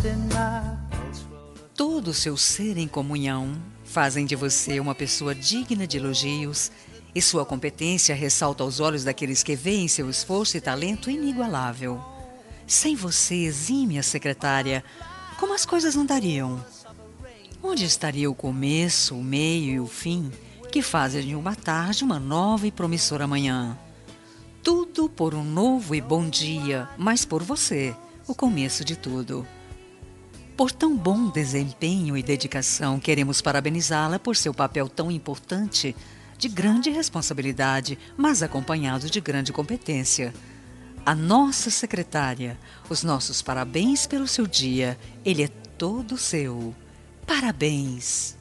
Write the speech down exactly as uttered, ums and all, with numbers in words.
Todo o seu ser em comunhão fazem de você uma pessoa digna de elogios e sua competência ressalta aos olhos daqueles que veem seu esforço e talento inigualável. Sem você, exímia secretária, como as coisas andariam? Onde estaria o começo, o meio e o fim que fazem de uma tarde uma nova e promissora manhã? Tudo por um novo e bom dia, mas por você, o começo de tudo. Por tão bom desempenho e dedicação, queremos parabenizá-la por seu papel tão importante, de grande responsabilidade, mas acompanhado de grande competência. A nossa secretária, os nossos parabéns pelo seu dia, ele é todo seu. Parabéns!